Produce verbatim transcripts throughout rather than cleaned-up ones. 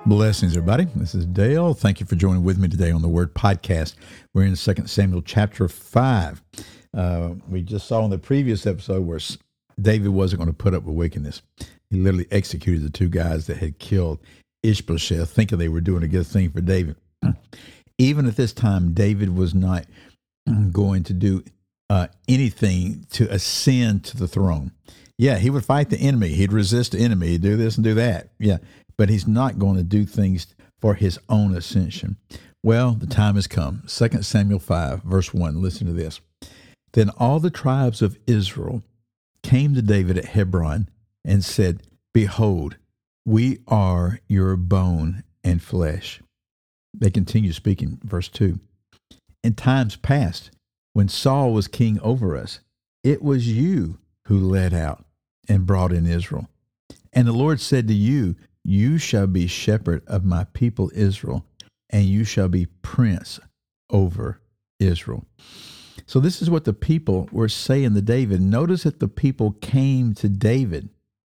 Blessings, everybody. This is Dale. Thank you for joining with me today on the Word Podcast. We're in Second Samuel chapter five. Uh, we just saw in the previous episode where David wasn't going to put up with wickedness. He literally executed the two guys that had killed Ishbosheth, thinking they were doing a good thing for David. Even at this time, David was not going to do uh, anything to ascend to the throne. Yeah, he would fight the enemy. He'd resist the enemy. He'd do this and do that. Yeah. But he's not going to do things for his own ascension. Well, the time has come. Second Samuel five, verse one. Listen to this. Then all the tribes of Israel came to David at Hebron and said, "Behold, we are your bone and flesh." They continue speaking. Verse two. In times past, when Saul was king over us, it was you who led out and brought in Israel. And the Lord said to you, "You shall be shepherd of my people Israel, and you shall be prince over Israel." So this is what the people were saying to David. Notice that the people came to David.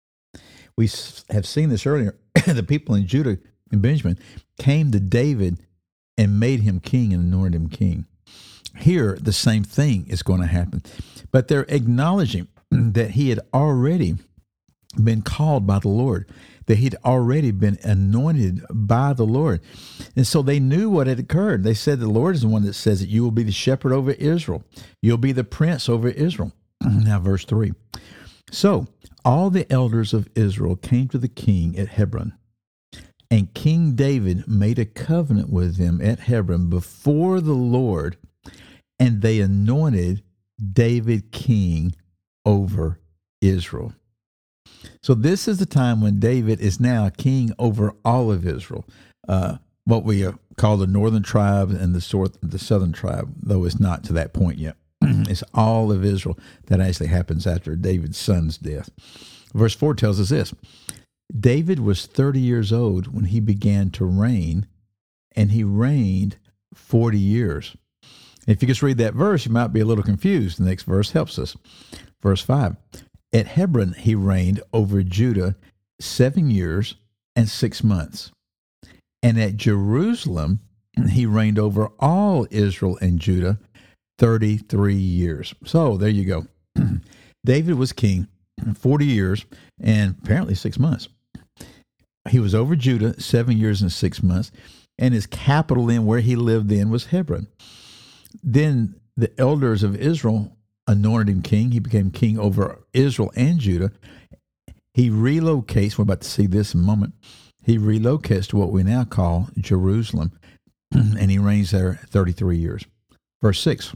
We have seen this earlier. The people in Judah and Benjamin came to David and made him king and anointed him king. Here, the same thing is going to happen. But they're acknowledging that he had already been called by the Lord, that he'd already been anointed by the Lord. And so they knew what had occurred. They said the Lord is the one that says that you will be the shepherd over Israel. You'll be the prince over Israel. Now, verse three. So all the elders of Israel came to the king at Hebron, and King David made a covenant with them at Hebron before the Lord, and they anointed David king over Israel. So this is the time when David is now king over all of Israel, uh, what we uh, call the northern tribe and the, sort, the southern tribe, though it's not to that point yet. It's all of Israel. That actually happens after David's son's death. Verse four tells us this. David was thirty years old when he began to reign, and he reigned forty years. If you just read that verse, you might be a little confused. The next verse helps us. Verse five. At Hebron, he reigned over Judah seven years and six months. And at Jerusalem, he reigned over all Israel and Judah thirty-three years. So there you go. David was king forty years and apparently six months. He was over Judah seven years and six months, and his capital then where he lived then was Hebron. Then the elders of Israel anointed him king. He became king over Israel and Judah. He relocates, we're about to see this in a moment, he relocates to what we now call Jerusalem, and he reigns there thirty-three years. Verse six,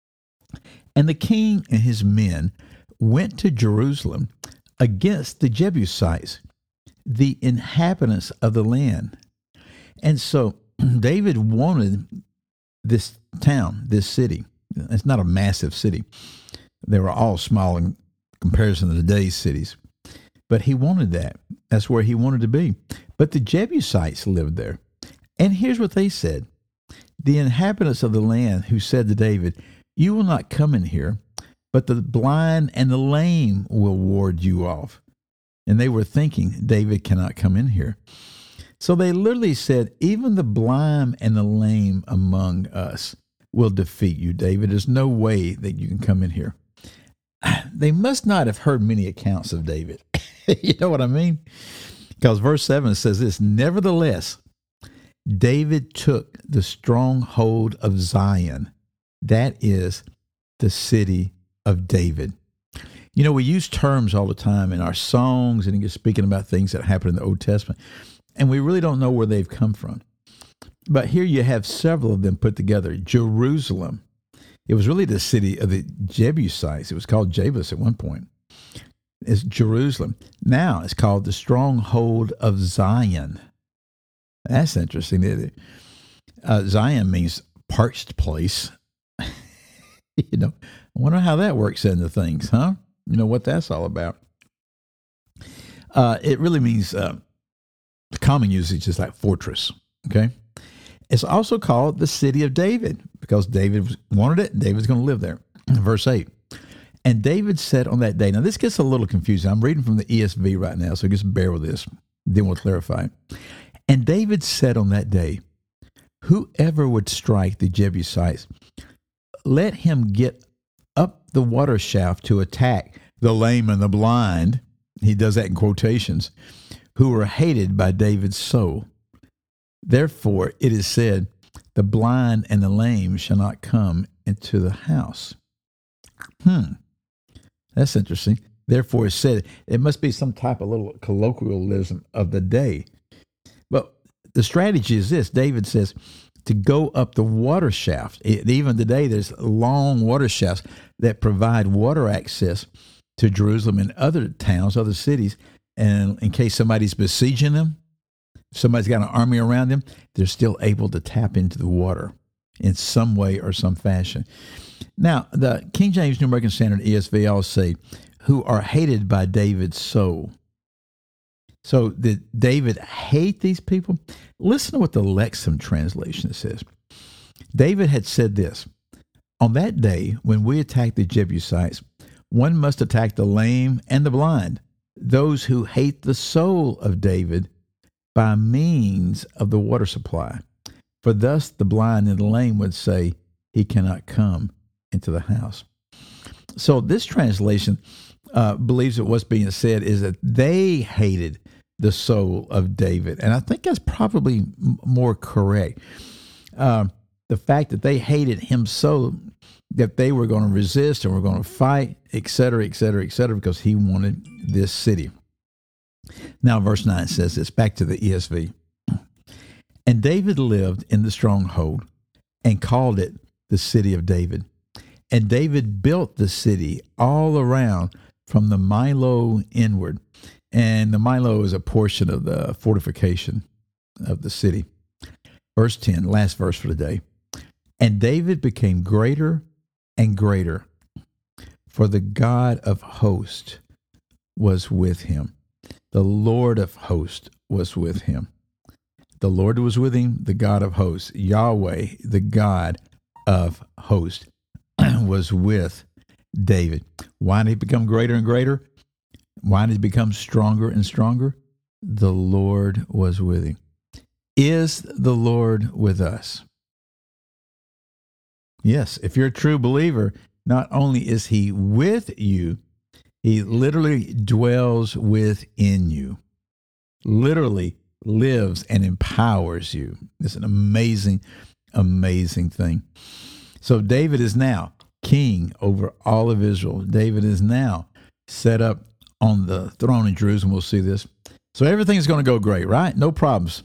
and the king and his men went to Jerusalem against the Jebusites, the inhabitants of the land. And so David wanted this town, this city. It's not a massive city. They were all small in comparison to today's cities. But he wanted that. That's where he wanted to be. But the Jebusites lived there. And here's what they said. The inhabitants of the land who said to David, "You will not come in here, but the blind and the lame will ward you off." And they were thinking, David cannot come in here. So they literally said, even the blind and the lame among us will defeat you, David. There's no way that you can come in here. They must not have heard many accounts of David. You know what I mean? Because verse seven says this, nevertheless, David took the stronghold of Zion. That is the city of David. You know, we use terms all the time in our songs and speaking about things that happened in the Old Testament, and we really don't know where they've come from. But here you have several of them put together. Jerusalem. It was really the city of the Jebusites. It was called Jebus at one point. It's Jerusalem. Now it's called the stronghold of Zion. That's interesting, isn't it? Uh, Zion means parched place. You know, I wonder how that works into things, huh? You know what that's all about. Uh, it really means, uh, the common usage is like fortress, okay? It's also called the city of David because David wanted it. David's going to live there. Verse eight. And David said on that day, now this gets a little confusing. I'm reading from the E S V right now, so just bear with this. Then we'll clarify. And David said on that day, whoever would strike the Jebusites, let him get up the water shaft to attack the lame and the blind. He does that in quotations, who were hated by David's soul. Therefore, it is said, the blind and the lame shall not come into the house. Hmm. That's interesting. Therefore, it said, it must be some type of little colloquialism of the day. But the strategy is this. David says to go up the water shaft. It, even today, there's long water shafts that provide water access to Jerusalem and other towns, other cities. And in case somebody's besieging them, somebody's got an army around them, they're still able to tap into the water in some way or some fashion. Now, the King James New American Standard E S V all say, who are hated by David's soul. So did David hate these people? Listen to what the Lexham translation says. David had said this, on that day when we attack the Jebusites, one must attack the lame and the blind, those who hate the soul of David by means of the water supply. For thus the blind and the lame would say, he cannot come into the house. So this translation uh, believes that what's being said is that they hated the soul of David. And I think that's probably m- more correct. Uh, the fact that they hated him so that they were going to resist and were going to fight, et cetera, et cetera, et cetera, because he wanted this city. Now, verse nine says this, back to the E S V. And David lived in the stronghold and called it the city of David. And David built the city all around from the Milo inward. And the Milo is a portion of the fortification of the city. Verse ten, last verse for the day. And David became greater and greater, for the God of hosts was with him. The Lord of hosts was with him. The Lord was with him, the God of hosts. Yahweh, the God of hosts, was with David. Why did he become greater and greater? Why did he become stronger and stronger? The Lord was with him. Is the Lord with us? Yes, if you're a true believer, not only is he with you, he literally dwells within you, literally lives and empowers you. It's an amazing, amazing thing. So David is now king over all of Israel. David is now set up on the throne in Jerusalem. We'll see this. So everything's going to go great, right? No problems.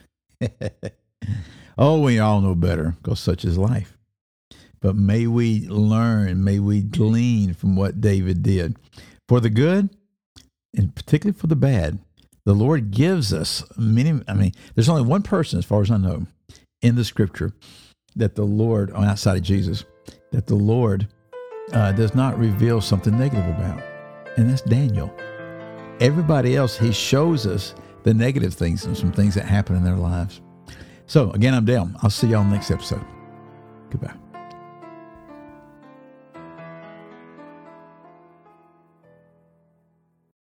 Oh, we all know better because such is life. But may we learn, may we glean from what David did. For the good, and particularly for the bad, the Lord gives us many, I mean, there's only one person, as far as I know, in the scripture that the Lord, outside of Jesus, that the Lord uh, does not reveal something negative about. And that's Daniel. Everybody else, he shows us the negative things and some things that happen in their lives. So again, I'm Dale. I'll see y'all next episode. Goodbye.